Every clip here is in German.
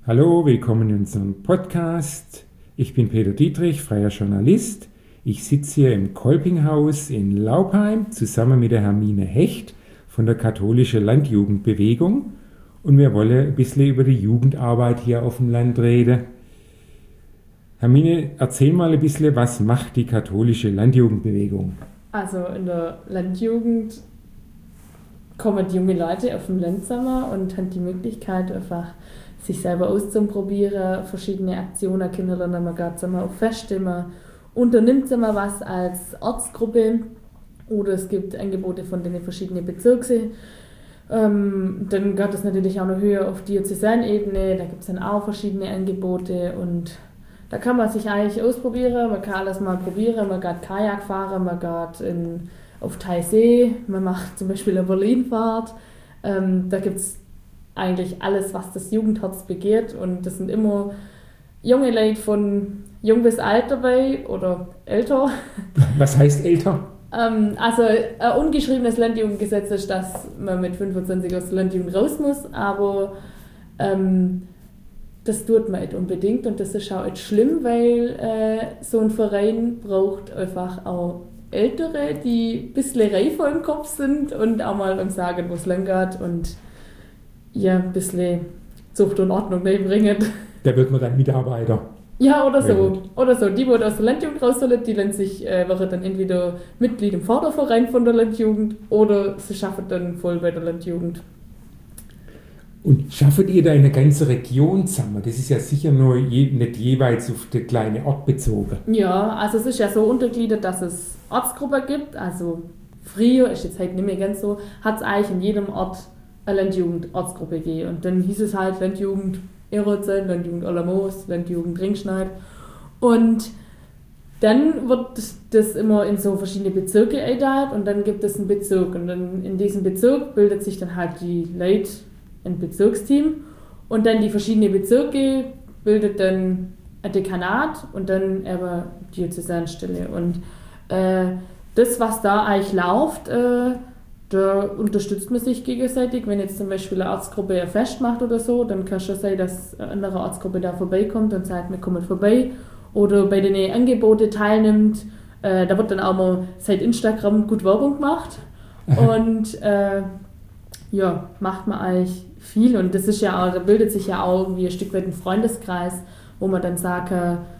Hallo, willkommen in unserem Podcast. Ich bin Peter Dietrich, freier Journalist. Ich sitze hier im Kolpinghaus in Laupheim zusammen mit der Hermine Hecht von der katholischen Landjugendbewegung und wir wollen ein bisschen über die Jugendarbeit hier auf dem Land reden. Hermine, erzähl mal ein bisschen, was macht die katholische Landjugendbewegung? Also in der Landjugend kommen die junge Leute auf dem Land zusammen und haben die Möglichkeit, einfach sich selber auszuprobieren, verschiedene Aktionen kennenlernen. Man geht zusammen auf Feste, man unternimmt zusammen was als Ortsgruppe oder es gibt Angebote von den verschiedenen Bezirken. Dann geht es natürlich auch noch höher auf Diözesanebene, da gibt es dann auch verschiedene Angebote und da kann man sich eigentlich ausprobieren, man kann alles mal probieren, man geht Kajak fahren, man geht auf Thaisee, man macht zum Beispiel eine Berlinfahrt, da gibt es eigentlich alles, was das Jugendherz begehrt und das sind immer junge Leute von jung bis alt dabei oder älter. Was heißt älter? Also ein ungeschriebenes Landjugendgesetz ist, dass man mit 25 aus der Landjugend raus muss, aber das tut man nicht unbedingt und das ist auch nicht schlimm, weil so ein Verein braucht einfach auch Ältere, die ein bisschen reifer im Kopf sind und auch mal sagen, wo es lang geht und ja, ein bisschen Zucht und Ordnung bringen. Da wird man dann Mitarbeiter. Ja, oder so. Oder so. Die, die aus der Landjugend raus sollen, die wären dann entweder Mitglied im Förderverein von der Landjugend oder sie schaffen dann voll bei der Landjugend. Und schafft ihr da eine ganze Region zusammen? Das ist ja sicher nur nicht jeweils auf den kleinen Ort bezogen. Ja, also es ist ja so untergliedert, dass es Ortsgruppen gibt. Also früher, ist jetzt halt nicht mehr ganz so, hat es eigentlich in jedem Ort eine Landjugend-Ortsgruppe gegeben. Und dann hieß es halt Landjugend Erotzen, Landjugend Ollermoos, Landjugend Ringschneid. Und dann wird das immer in so verschiedene Bezirke eingeteilt und dann gibt es einen Bezirk. Und dann in diesem Bezirk bildet sich dann halt die Leute ein Bezirksteam und dann die verschiedenen Bezirke bildet dann ein Dekanat und dann eben die Diözesanstelle. Und das, was da eigentlich läuft, da unterstützt man sich gegenseitig. Wenn jetzt zum Beispiel eine Ortsgruppe ein Fest macht oder so, dann kann es schon sein, dass eine andere Ortsgruppe da vorbeikommt und sagt, wir kommen vorbei. Oder bei den Angeboten teilnimmt. Da wird dann auch mal seit Instagram gut Werbung gemacht. Und ja, macht man eigentlich viel. Und das ist ja auch, da bildet sich ja auch irgendwie ein Stück weit ein Freundeskreis, wo man dann sagt,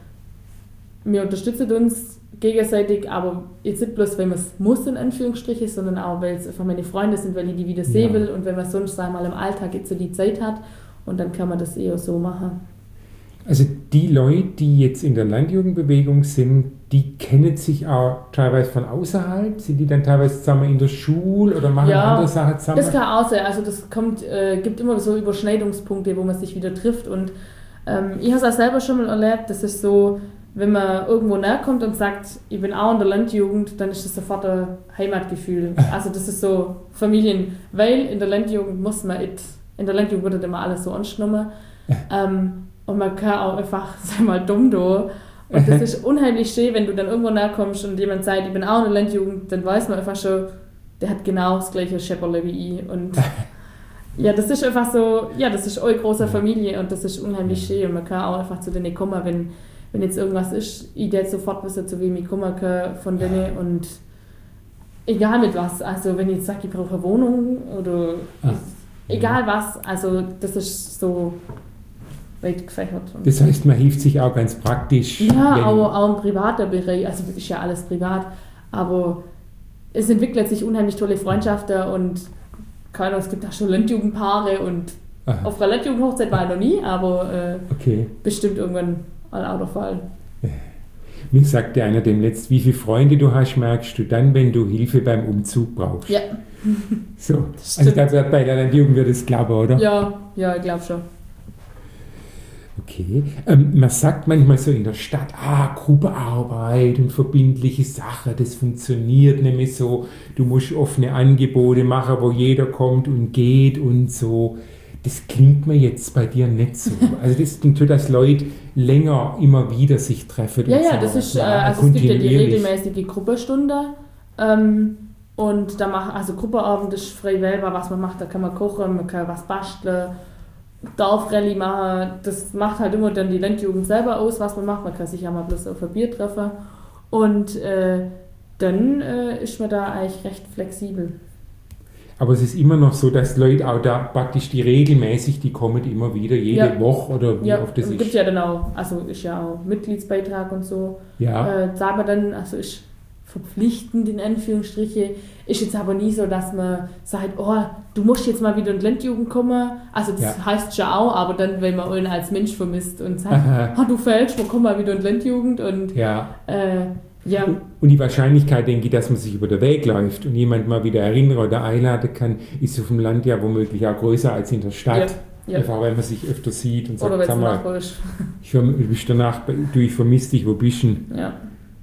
wir unterstützen uns gegenseitig, aber jetzt nicht bloß, weil man es muss, in Anführungsstrichen, sondern auch, weil es einfach meine Freunde sind, weil ich die wieder sehen will und wenn man sonst einmal im Alltag jetzt so die Zeit hat und dann kann man das eher so machen. Also die Leute, die jetzt in der Landjugendbewegung sind, die kennen sich auch teilweise von außerhalb? Sind die dann teilweise zusammen in der Schule oder machen andere Sachen zusammen? Das kann auch sein. Also das gibt immer so Überschneidungspunkte, wo man sich wieder trifft und ich habe es auch selber schon mal erlebt, das ist so, wenn man irgendwo näher kommt und sagt, ich bin auch in der Landjugend, dann ist das sofort ein Heimatgefühl. Also das ist so Familien, weil in der Landjugend in der Landjugend wird immer alles so angenommen. Und man kann auch einfach, sag mal, dumm da. Und das ist unheimlich schön, wenn du dann irgendwo näher kommst und jemand sagt, ich bin auch in der Landjugend, dann weiß man einfach schon, der hat genau das gleiche Schepperle wie ich. Und ja, das ist einfach so, ja, das ist eure große Familie und das ist unheimlich schön. Und man kann auch einfach zu denen kommen, wenn jetzt irgendwas ist, ich werde sofort wissen, zu wem ich kommen kann von denen und egal mit was, also wenn ich jetzt sage, ich brauche eine Wohnung oder egal was, also das ist so weit gefächert. Das heißt, man hilft sich auch ganz praktisch. Ja, auch im privaten Bereich, also ist ja alles privat, aber es entwickelt sich unheimlich tolle Freundschaften und keine Ahnung, es gibt auch schon Landjugendpaare und auf einer Landjugendhochzeit war ich noch nie, aber bestimmt irgendwann all der Fall. Mir sagte einer demnächst, wie viele Freunde du hast, merkst du dann, wenn du Hilfe beim Umzug brauchst. Ja. So, also da wird bei der Landjugend wird es klappen, oder? Ja, ich glaube schon. Okay. Man sagt manchmal so in der Stadt, Gruppenarbeit und verbindliche Sache, das funktioniert nämlich so. Du musst offene Angebote machen, wo jeder kommt und geht und so. Das klingt mir jetzt bei dir nicht so. Also das klingt so, dass Leute länger immer wieder sich treffen. Ja, das ist, also es gibt ja die regelmäßige Gruppenstunde und da Gruppenabend ist frei wählbar, was man macht, da kann man kochen, man kann was basteln Dorfrallye machen, das macht halt immer dann die Landjugend selber aus, was man macht. Man kann sich ja mal bloß auf ein Bier treffen. Und dann ist man da eigentlich recht flexibel. Aber es ist immer noch so, dass Leute auch da praktisch die kommen immer wieder, jede Woche oder wie oft das ist. Ja, gibt ja dann auch, also ist ja auch Mitgliedsbeitrag und so. Ja. Sagt man dann, also ist verpflichtend in Anführungsstriche, ist jetzt aber nie so, dass man sagt, oh, du musst jetzt mal wieder in die Landjugend kommen. Also das heißt schon auch, aber dann, wenn man ihn als Mensch vermisst und sagt, du fällst, komm mal wieder in die Landjugend und ja. Und die Wahrscheinlichkeit, denke ich, dass man sich über den Weg läuft und jemand mal wieder erinnern oder einladen kann, ist auf dem Land ja womöglich auch größer als in der Stadt. Ja. Einfach weil man sich öfter sieht und sagt, sag mal, ich vermisse dich, wo bist du? Ja.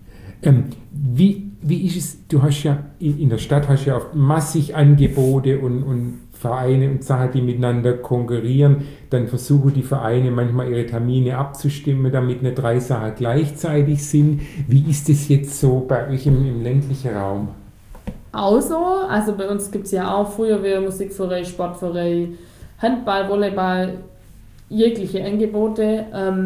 Wie ist es, du hast ja in der Stadt hast ja oft massig Angebote und Vereine und Sachen, die miteinander konkurrieren, dann versuchen die Vereine manchmal ihre Termine abzustimmen, damit nicht 3 Sachen gleichzeitig sind. Wie ist es jetzt so bei euch im ländlichen Raum? Auch so, also bei uns gibt es ja auch Feuerwehr, Musikverein, Sportverein, Handball, Volleyball, jegliche Angebote.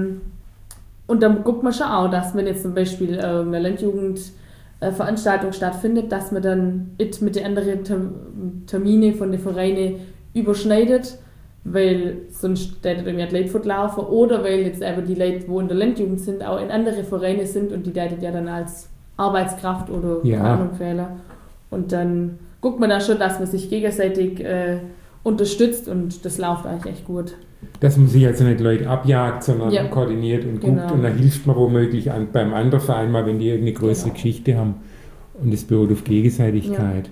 Und dann guckt man schon auch, dass wenn jetzt zum Beispiel eine Landjugendveranstaltung stattfindet, dass man dann mit den anderen Termine von den Vereinen überschneidet, weil sonst hätte dann ja die Leute fortlaufen oder weil jetzt eben die Leute, die in der Landjugend sind, auch in andere Vereine sind und die hätten ja dann als Arbeitskraft oder keine Ahnung fehlen. Und dann guckt man da schon, dass man sich gegenseitig unterstützt und das läuft eigentlich echt gut. Dass man sich also nicht Leute abjagt, sondern koordiniert und guckt und dann hilft man womöglich beim anderen Verein mal, wenn die irgendeine größere Geschichte haben und es beruht auf Gegenseitigkeit. Ja.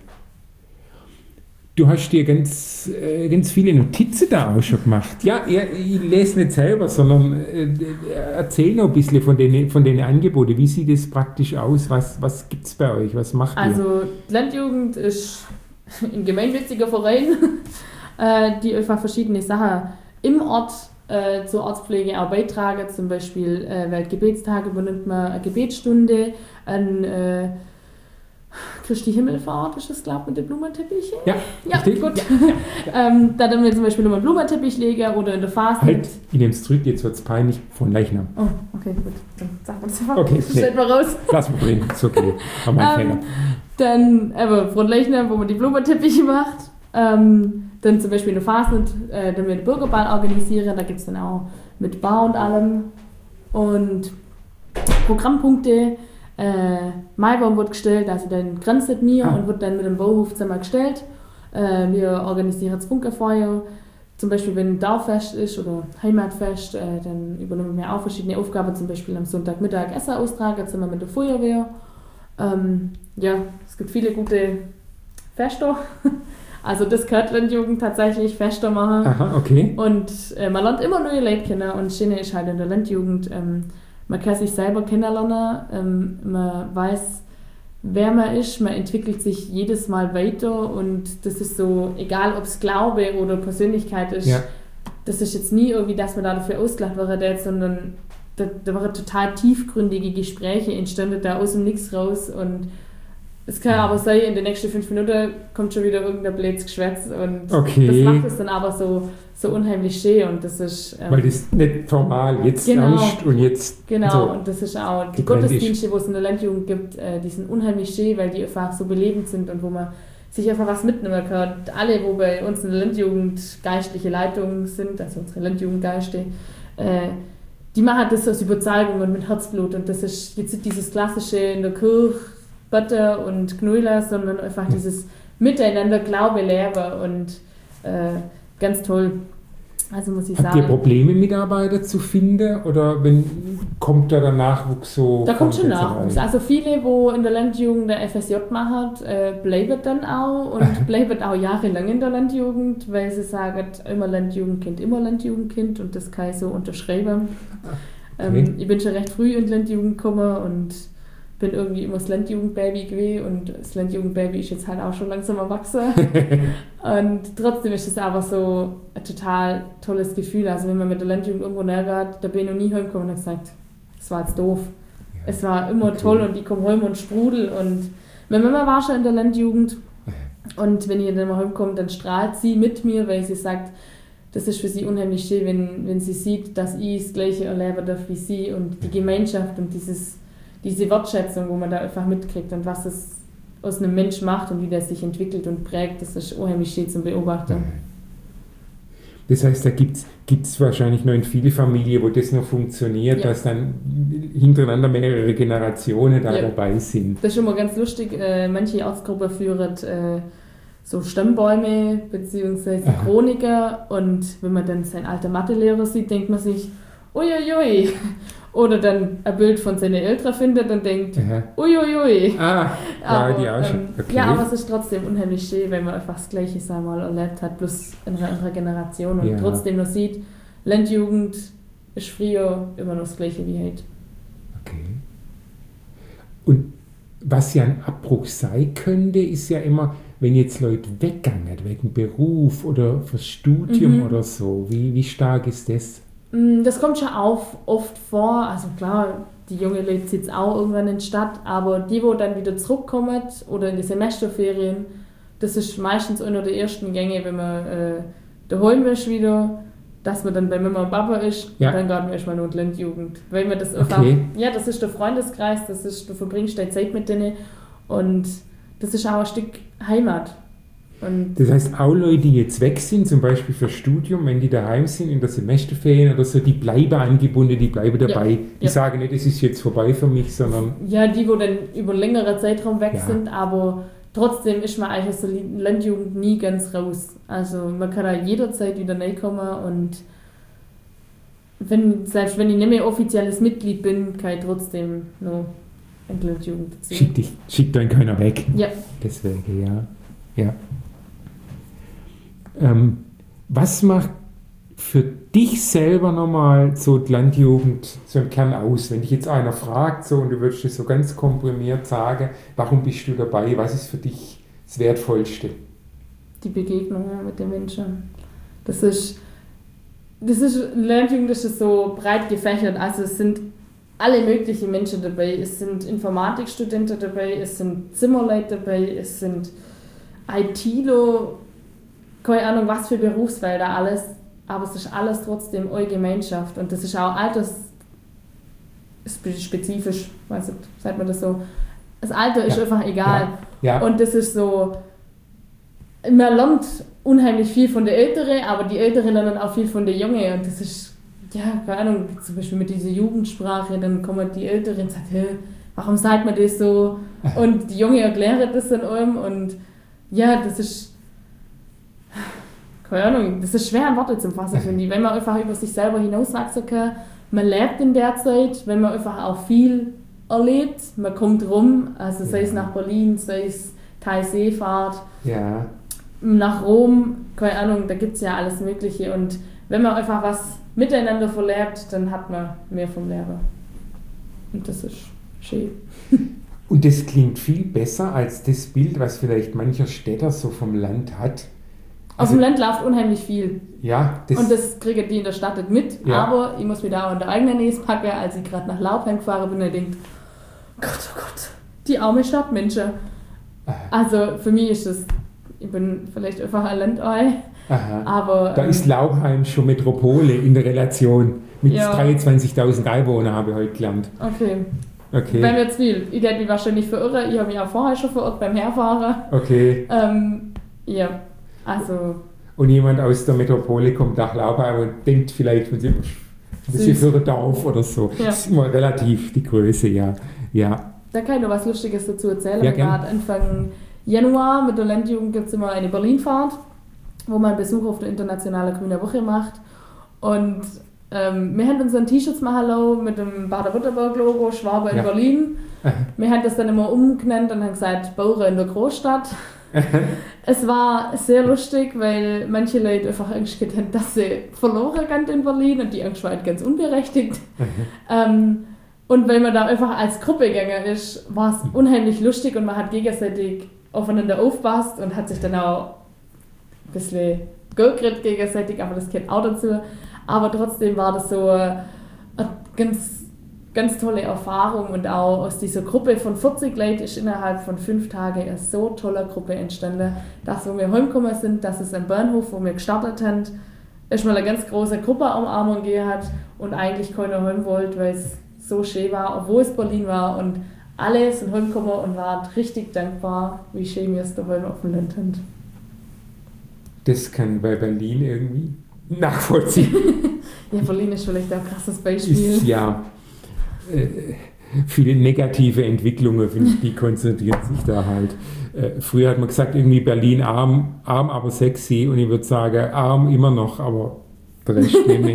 Du hast dir ganz viele Notizen da auch schon gemacht. Ja, ich lese nicht selber, sondern erzähl noch ein bisschen von den Angeboten. Wie sieht es praktisch aus? Was gibt es bei euch? Was macht ihr? Also die Landjugend ist ein gemeinnütziger Verein, die einfach verschiedene Sachen im Ort zur Ortspflege auch beitragen. Zum Beispiel Weltgebetstage übernimmt man eine Gebetsstunde, an Christi Himmelfahrt ist das, glaube ich, mit den Blumenteppichen. Ja, gut. Ja. Da dann wir zum Beispiel nochmal einen Blumenteppich legen oder in der Phase. Halt, ich nehme es zurück, jetzt wird es peinlich, von Leichnam. Oh, okay, gut. Dann sagen wir das einfach. Okay, Stellt mal raus. Lass mal drin, ist okay. War mein Fehler. Dann von Leichnam, wo man die Blumenteppiche macht. Dann zum Beispiel in der Phase, dann wir den Bürgerball organisieren. Da gibt es dann auch mit Bar und allem. Und Programmpunkte. Maibaum wird gestellt, also dann grenzt mir und wird dann mit dem Bauhof zusammen gestellt. Wir organisieren das Funkerfeuer. Zum Beispiel, wenn ein Dorffest ist oder Heimatfest, dann übernehmen wir auch verschiedene Aufgaben, zum Beispiel am Sonntagmittag Essen austragen, zusammen mit der Feuerwehr. Es gibt viele gute Feste. Also das gehört Landjugend tatsächlich, Feste machen. Aha, okay. Und man lernt immer neue Leute kennen und das Schöne ist halt in der Landjugend, man kann sich selber kennenlernen, man weiß, wer man ist, man entwickelt sich jedes Mal weiter und das ist so, egal ob es Glaube oder Persönlichkeit ist, das ist jetzt nie irgendwie, dass man da dafür ausgelacht wird, sondern da waren total tiefgründige Gespräche entstanden, da aus dem Nix raus und es kann aber sein, in den nächsten 5 Minuten kommt schon wieder irgendein blödes Geschwätz und das macht es dann aber so unheimlich schön und das ist... weil das nicht formal, jetzt ernst und jetzt... Genau, so und das ist auch die Gottesdienste, die es in der Landjugend gibt, die sind unheimlich schön, weil die einfach so belebend sind und wo man sich einfach was mitnehmen kann. Und alle, wo bei uns in der Landjugend geistliche Leitungen sind, also unsere Landjugendgeiste, die machen das aus Überzeugung und mit Herzblut und das ist jetzt nicht dieses klassische in der Kirche, Butter und Knöller, sondern einfach dieses Miteinander Glaube leben und ganz toll. Also muss ich sagen. Habt ihr Probleme, Mitarbeiter zu finden oder kommt da der Nachwuchs so? Da kommt schon Nachwuchs. Also viele, die in der Landjugend der FSJ machen, bleiben dann auch und bleiben auch jahrelang in der Landjugend, weil sie sagen, immer Landjugendkind und das kann ich so unterschreiben. Okay. Ich bin schon recht früh in die Landjugend gekommen und bin irgendwie immer das Landjugendbaby gewesen und das Landjugendbaby ist jetzt halt auch schon langsam erwachsen. Und trotzdem ist es aber so ein total tolles Gefühl. Also wenn man mit der Landjugend irgendwo näher geht, da bin ich noch nie heimgekommen und habe gesagt, das war jetzt doof. Ja. Es war immer toll und die kommen heim und sprudel. Und meine Mama war schon in der Landjugend und wenn ich dann mal heimkomme, dann strahlt sie mit mir, weil sie sagt, das ist für sie unheimlich schön, wenn sie sieht, dass ich das Gleiche erleben darf wie sie und die Gemeinschaft und diese Wertschätzung, wo man da einfach mitkriegt und was es aus einem Mensch macht und wie der sich entwickelt und prägt, das ist unheimlich schön zum Beobachten. Das heißt, da gibt's wahrscheinlich noch in viele Familien, wo das noch funktioniert, dass dann hintereinander mehrere Generationen da dabei sind. Das ist immer ganz lustig. Manche Ortsgruppen führen so Stammbäume bzw. Chroniker und wenn man dann seinen alten Mathelehrer sieht, denkt man sich, uiuiui. Oder dann ein Bild von seinen Eltern findet und denkt, uiuiui. Die auch schon. Okay. Ja, aber es ist trotzdem unheimlich schön, wenn man einfach das Gleiche einmal erlebt hat, plus in einer anderen Generation und trotzdem noch sieht, Landjugend ist früher immer noch das Gleiche wie heute. Okay. Und was ja ein Abbruch sein könnte, ist ja immer, wenn jetzt Leute weggegangen wegen Beruf oder fürs Studium oder so. Wie stark ist das? Das kommt schon oft vor. Also klar, die junge Leute sitzen auch irgendwann in der Stadt, aber die dann wieder zurückkommen oder in die Semesterferien, das ist meistens einer der ersten Gänge, wenn man daheim ist wieder, dass man dann bei Mama und Papa ist und dann geht man erstmal nur in die Landjugend. Weil man das einfach, das ist der Freundeskreis, du verbringst deine Zeit mit denen und das ist auch ein Stück Heimat. Und das heißt, auch Leute, die jetzt weg sind, zum Beispiel für Studium, wenn die daheim sind in der Semesterferien oder so, die bleiben angebunden, die bleiben dabei. Die sagen nicht, das ist jetzt vorbei für mich, sondern... Ja, die, wo dann über einen längeren Zeitraum weg sind, aber trotzdem ist man eigentlich aus der Landjugend nie ganz raus. Also man kann da jederzeit wieder reinkommen und selbst wenn ich nicht mehr offizielles Mitglied bin, kann ich trotzdem noch in die Landjugend ziehen. Schickt dann keiner weg. Ja. Deswegen, ja. Was macht für dich selber nochmal so die Landjugend so im Kern aus? Wenn dich jetzt einer fragt so, und du würdest das so ganz komprimiert sagen, warum bist du dabei? Was ist für dich das Wertvollste? Die Begegnung mit den Menschen. Landjugend ist so breit gefächert. Also es sind alle möglichen Menschen dabei. Es sind Informatikstudenten dabei, es sind Zimmerleute dabei, es sind ITler, keine Ahnung, was für Berufsfelder alles, aber es ist alles trotzdem eure Gemeinschaft und das ist auch altersspezifisch, sagt man das so. Das Alter ist einfach egal. Ja. Und das ist so, man lernt unheimlich viel von den Älteren, aber die Älteren lernen auch viel von den Jungen und das ist, keine Ahnung, zum Beispiel mit dieser Jugendsprache, dann kommen die Älteren und sagen, hey, warum sagt man das so? Und die Jungen erklären das dann allem und das ist, keine Ahnung, das ist schwer in Worte zu fassen, finde ich. Wenn man einfach über sich selber hinauswachsen kann, man lebt in der Zeit, wenn man einfach auch viel erlebt, man kommt rum, also sei es nach Berlin, sei es Thalseefahrt, nach Rom, keine Ahnung, da gibt es ja alles Mögliche und wenn man einfach was miteinander verlebt, dann hat man mehr vom Leben. Und das ist schön. Und das klingt viel besser als das Bild, was vielleicht mancher Städter so vom Land hat. Auf dem Land läuft unheimlich viel. Ja, und das kriegen die in der Stadt nicht mit. Ja. Aber ich muss mir da auch in der eigenen Nähe packen, als ich gerade nach Laubheim gefahren bin und denke, Gott, oh Gott, die arme Stadtmenschen. Also für mich ist das, ich bin vielleicht einfach ein Landei. Aber da ist Laubheim schon Metropole in der Relation. Mit 23.000 Einwohnern habe ich heute gelernt. Okay. Bei mir zu viel. Ich werde mich wahrscheinlich verirren. Ich habe mich auch vorher schon verirrt beim Herfahren. Okay. Also. Und jemand aus der Metropole kommt nach Laubheim und denkt vielleicht, das ist für ein Dorf oder so. Ja. Das ist immer relativ die Größe, ja. Da kann ich noch was Lustiges dazu erzählen. Gerade Anfang Januar mit der Landjugend gibt es immer eine Berlinfahrt, wo man Besuch auf der Internationalen Grünen Woche macht. Und wir haben uns ein T-Shirts machen lassen mit dem Baden-Württemberg-Logo, Schwabe in Berlin. Wir haben das dann immer umgenannt und haben gesagt, Bauern in der Großstadt. Es war sehr lustig, weil manche Leute einfach Angst hatten, dass sie verloren gehen in Berlin und die Angst war halt ganz unberechtigt. Und weil man da einfach als Gruppe gegangen ist, war es unheimlich lustig und man hat gegenseitig aufeinander aufgepasst und hat sich dann auch ein bisschen gekriegt gegenseitig, aber das gehört auch dazu. Aber trotzdem war das so eine ganz, ganz tolle Erfahrung und auch aus dieser Gruppe von 40 Leuten ist innerhalb von 5 Tagen eine so tolle Gruppe entstanden, dass wo wir heimgekommen sind, dass es am Bahnhof, wo wir gestartet haben, erstmal eine ganz große Gruppenumarmung gegeben hat und eigentlich keiner heim wollte, weil es so schön war, obwohl es Berlin war und alle sind heimgekommen und waren richtig dankbar, wie schön wir es daheim auf dem Land haben. Das kann bei Berlin irgendwie nachvollziehen. Ja, Berlin ist vielleicht ein krasses Beispiel. Ist, ja, viele negative Entwicklungen, finde ich, die konzentrieren sich da halt. Früher hat man gesagt, irgendwie Berlin arm, arm, aber sexy, und ich würde sagen, arm immer noch, aber der Rest nämlich.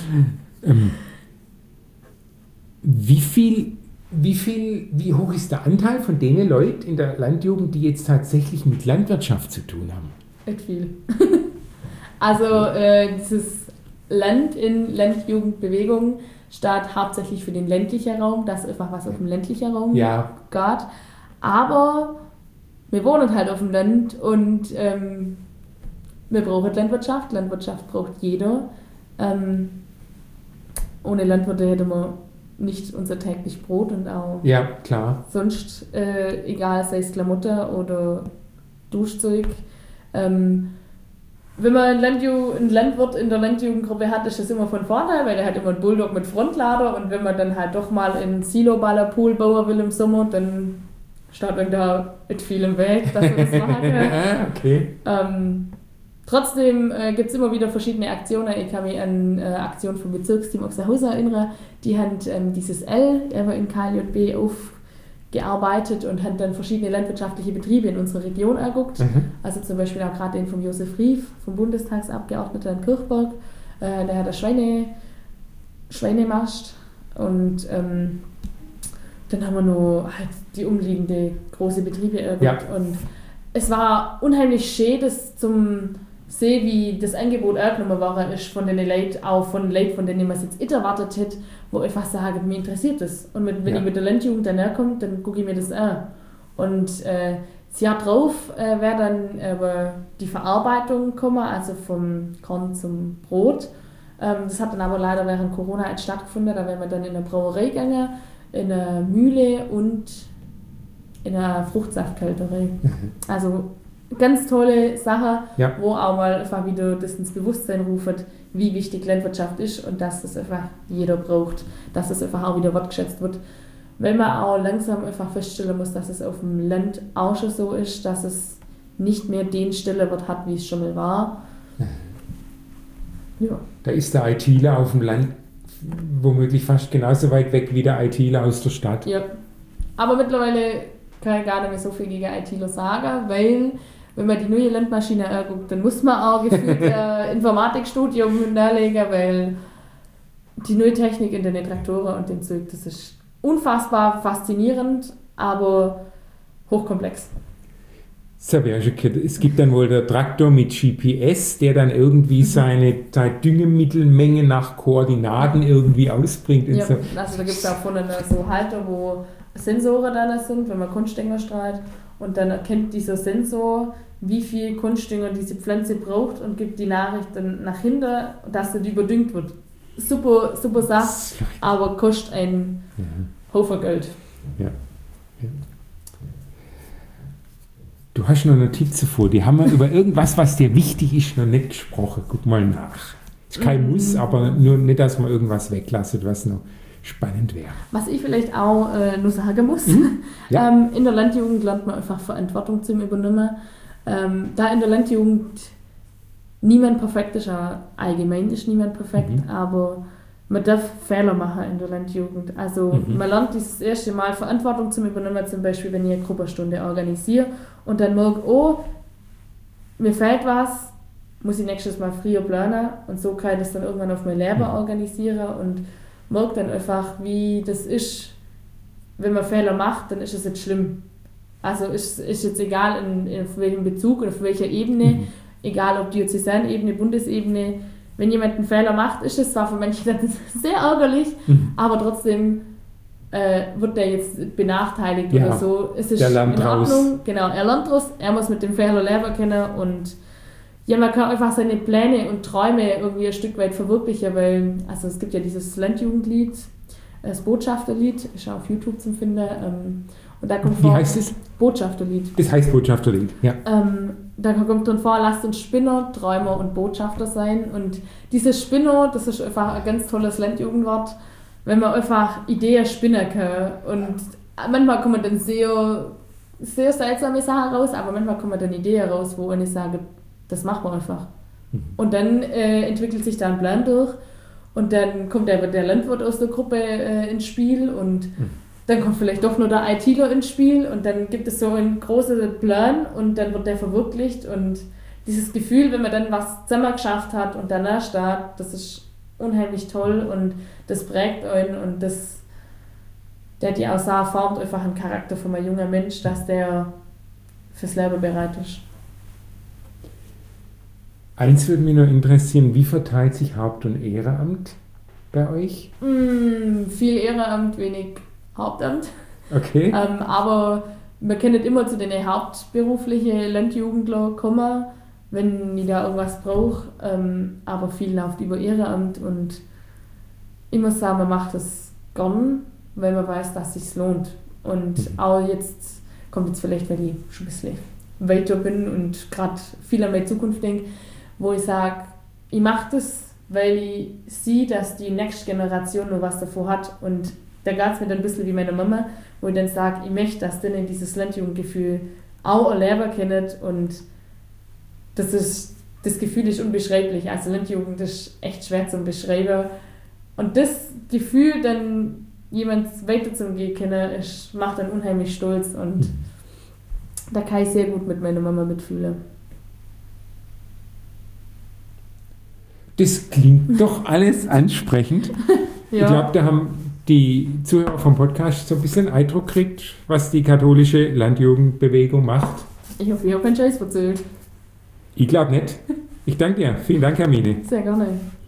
Wie hoch ist der Anteil von den Leuten in der Landjugend, die jetzt tatsächlich mit Landwirtschaft zu tun haben? Nicht viel. Also dieses Land in Landjugendbewegung steht hauptsächlich für den ländlichen Raum, dass einfach was auf dem ländlichen Raum geht. Aber wir wohnen halt auf dem Land und wir brauchen Landwirtschaft. Landwirtschaft braucht jeder. Ohne Landwirte hätten wir nicht unser täglich Brot und auch sonst, egal, sei es Klamotten oder Duschzeug. Wenn man einen Landwirt in der Landjugendgruppe hat, ist das immer von Vorteil, weil der hat immer einen Bulldog mit Frontlader, und wenn man dann halt doch mal einen Silo-Ballerpool bauen will im Sommer, dann steht man da nicht viel im Weg, dass man das machen kann. Okay. Trotzdem gibt es immer wieder verschiedene Aktionen. Ich kann mich an Aktionen vom Bezirksteam Oxerhausen erinnern. Die haben dieses L, in KLJB aufgearbeitet und haben dann verschiedene landwirtschaftliche Betriebe in unserer Region angeguckt. Also zum Beispiel auch gerade den von Josef Rief, vom Bundestagsabgeordneten in Kirchberg. Der hat eine Schweinemast. Und dann haben wir noch halt die umliegende große Betriebe angeguckt. Ja. Und es war unheimlich schön, das zum sehen, wie das Angebot angenommen worden ist von den Leuten, auch von Leuten, von denen man es jetzt nicht erwartet hätte, wo ich einfach sage, mir interessiert das. Und wenn ich mit der Landjugend dann herkomme, dann gucke ich mir das an. Und das Jahr drauf wäre dann die Verarbeitung kommen, also vom Korn zum Brot. Das hat dann aber leider während Corona nicht stattgefunden. Da wären wir dann in eine Brauerei gegangen, in eine Mühle und in einer Fruchtsaftkälterei. Also ganz tolle Sache, wo auch mal einfach wieder das ins Bewusstsein ruft, wie wichtig Landwirtschaft ist und dass das einfach jeder braucht, dass das einfach auch wieder wertgeschätzt wird. Weil man auch langsam einfach feststellen muss, dass es auf dem Land auch schon so ist, dass es nicht mehr den Stellenwert hat, wie es schon mal war. Ja. Da ist der ITler auf dem Land womöglich fast genauso weit weg wie der ITler aus der Stadt. Ja, aber mittlerweile kann ich gar nicht mehr so viel gegen ITler sagen, weil wenn man die neue Landmaschine anguckt, dann muss man auch gefühlt ein Informatikstudium nachlegen, weil die neue Technik in den Traktoren und dem Zeug, das ist unfassbar faszinierend, aber hochkomplex. Es gibt dann wohl der Traktor mit GPS, der dann irgendwie seine Düngemittelmenge nach Koordinaten irgendwie ausbringt. Und so. Also da gibt es auch von so Halter, wo Sensoren dann sind, wenn man Kunstdünger strahlt, und dann erkennt dieser Sensor, wie viel Kunstdünger diese Pflanze braucht und gibt die Nachricht dann nach hinten, dass sie überdüngt wird. Super, super Sache, aber kostet ein Haufen Geld. Ja. Du hast noch Notizen vor, die haben wir über irgendwas, was dir wichtig ist, noch nicht gesprochen. Guck mal nach. Ist kein Muss, aber nur nicht, dass man irgendwas weglasst, was noch spannend wäre. Was ich vielleicht auch nur sagen muss, in der Landjugend lernt man einfach Verantwortung zu übernehmen. Da in der Landjugend niemand perfekt ist, auch allgemein ist niemand perfekt, aber man darf Fehler machen in der Landjugend. Also man lernt das erste Mal Verantwortung zu übernehmen, zum Beispiel wenn ich eine Gruppenstunde organisiere und dann merke, oh, mir fehlt was, muss ich nächstes Mal früher planen, und so kann ich das dann irgendwann auf mein Leben organisieren und merke dann einfach, wie das ist, wenn man Fehler macht, dann ist es nicht schlimm. Also ist jetzt egal, auf welchem Bezug oder auf welcher Ebene, egal ob Diözesanebene, Bundesebene, wenn jemand einen Fehler macht, ist es zwar für manche dann sehr ärgerlich, aber trotzdem wird der jetzt benachteiligt oder so. Es ist der lernt in Ordnung. Raus. Genau, er lernt raus, er muss mit dem Fehler lernen können, und man kann einfach seine Pläne und Träume irgendwie ein Stück weit verwirklichen, weil, also es gibt ja dieses Landjugendlied, das Botschafterlied, ist auch auf YouTube zu finden, Und da kommt Wie heißt es? Botschafterlied. Das heißt Botschafterlied, ja. Da kommt dann vor, lasst uns Spinner, Träumer und Botschafter sein. Und dieses Spinner, das ist einfach ein ganz tolles Landjugendwort, wenn man einfach Ideen spinnen kann. Und manchmal kommen dann sehr, sehr seltsame Sachen raus, aber manchmal kommen dann Ideen raus, wo ich sage, das machen wir einfach. Und dann entwickelt sich da ein Plan durch und dann kommt der Landwirt aus der Gruppe ins Spiel und dann kommt vielleicht doch nur der ITler ins Spiel und dann gibt es so einen großen Plan und dann wird der verwirklicht und dieses Gefühl, wenn man dann was zusammen geschafft hat und danach steht, das ist unheimlich toll und das prägt einen und das, die Aussage formt einfach einen Charakter von einem jungen Mensch, dass der fürs Leben bereit ist. Eins würde mich noch interessieren, wie verteilt sich Haupt- und Ehrenamt bei euch? Viel Ehrenamt, wenig Hauptamt. Okay. Aber man kann nicht immer zu den hauptberuflichen Landjugendler kommen, wenn ich da irgendwas brauche. Aber viel läuft über Ehrenamt und ich muss sagen, man macht das gern, weil man weiß, dass es sich lohnt. Und auch jetzt, kommt jetzt vielleicht, weil ich schon ein bisschen weiter bin und gerade viel an meine Zukunft denke, wo ich sage, ich mache das, weil ich sehe, dass die nächste Generation noch was davor hat. Und da geht es mir dann ein bisschen wie meine Mama, wo ich dann sage, ich möchte, dass denen dieses Landjugendgefühl auch erleben können. Und das Gefühl ist unbeschreiblich. Also Landjugend ist echt schwer zu beschreiben. Und das Gefühl, dann jemand weiterzugehen können, macht dann unheimlich stolz. Und da kann ich sehr gut mit meiner Mama mitfühlen. Das klingt doch alles ansprechend. Ja. Ich glaube, da haben die Zuhörer vom Podcast so ein bisschen Eindruck gekriegt, was die katholische Landjugendbewegung macht. Ich hoffe, ich habe keinen Scheiß erzählt. Ich glaube nicht. Ich danke dir. Vielen Dank, Hermine. Sehr gerne.